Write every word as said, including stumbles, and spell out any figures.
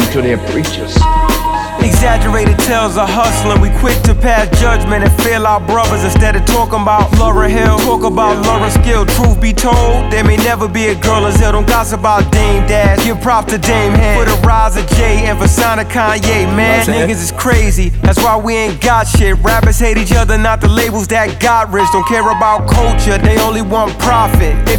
to their preachers. Exaggerated tales of hustling. We quick to pass judgment and fail our brothers instead of talking about Lauryn Hill. Talk about Lauryn Skill. Truth be told, there may never be a girl as ill. Don't gossip about Dame Dash. Give props to Dame Head for the rise of Jay and for sign of Kanye. Man, niggas is crazy. That's why we ain't got shit. Rappers hate each other, not the labels that got rich. Don't care about culture, they only want profit. If